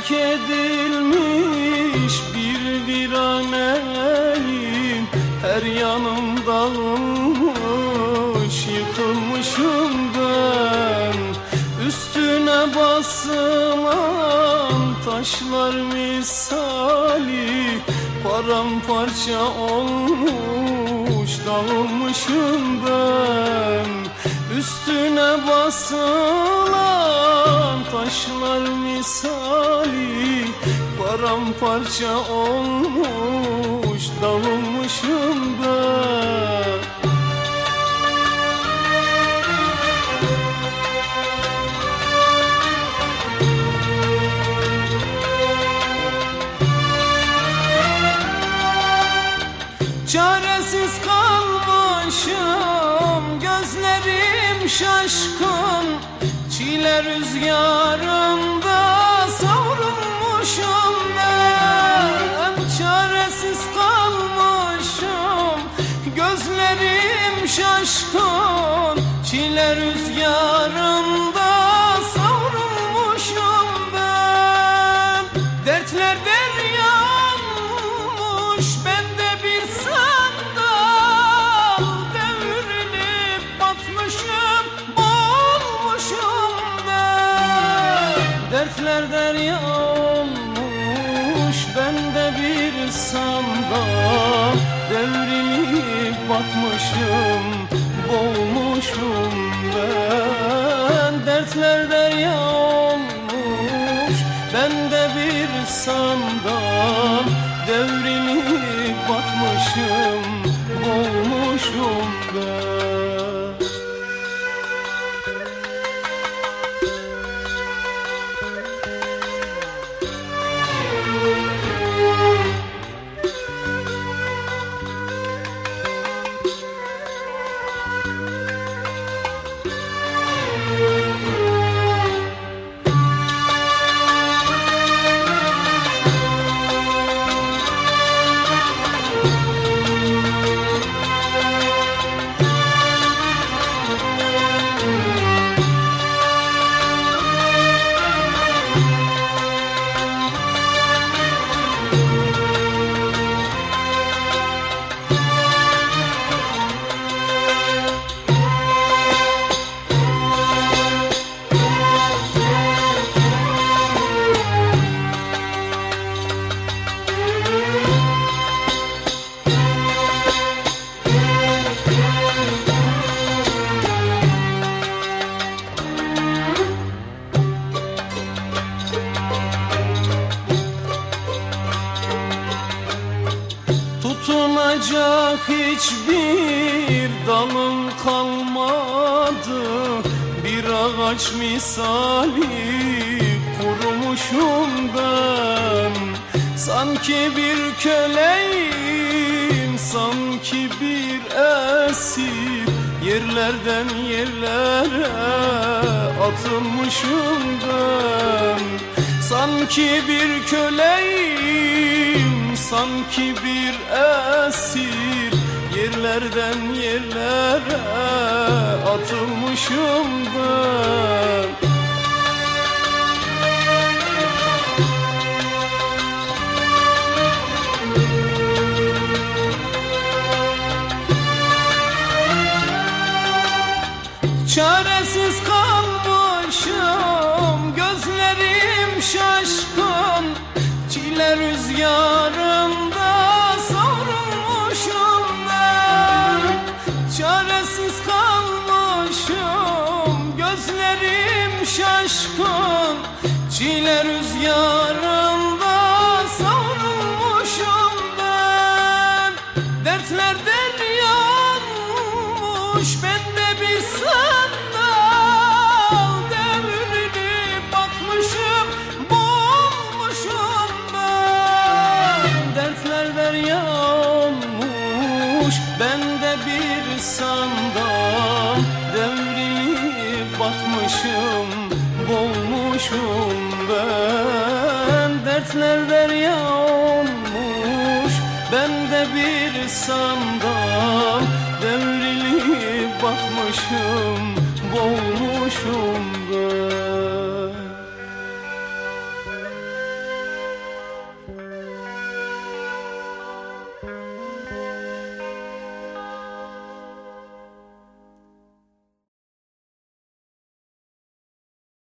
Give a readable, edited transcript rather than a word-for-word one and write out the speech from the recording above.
terk edilmiş bir viraneyim. Her yanım dağılmış, yıkılmışım ben. Üstüne basılan taşlar misali paramparça olmuş, dağılmışım ben. Üstüne basılan taşlar misali paramparça olmuş, dağılmışım ben. Çaresiz kalmışım, gözlerim şaşkın. Çile rüzgarında savrulmuşum ben. Çaresiz kalmışım, gözlerim şaşkın. Çile rüzgarında savrulmuşum ben. Dertler deryanmış, ben de bir sandal. Devrilip batmışım, boğulmuşum ben. Dertler derya olmuş, ben de bir sandal. Devrilip batmışım, boğulmuşum ben. Dertler derya olmuş, ben de bir sandal. Devrilip batmışım, boğulmuşum ben. Tutunacak hiçbir dalım kalmadı. Bir ağaç misali kurumuşum ben. Sanki bir köleyim, sanki bir esir. Yerlerden yerlere atılmışım ben. Sanki bir köleyim, sanki bir esir. Yerlerden yerlere atılmışım ben. Çaresiz kalmışım, gözlerim şaşkın. Çile rüzgarında savrulmuşum ben. Çaresiz kalmışım, gözlerim şaşkın. Çile rüzgarında savrulmuşum ben. Dertler deryanmış, ben de bir sandal. Devrilip batmışım, boğulmuşum ben. Dertler derya olmuş, ben de bir sandal. Devrilip batmışım, boğulmuşum ben. Dertler derya olmuş, ben de bir sandal. Devrilip batmışım, boğulmuşum ben.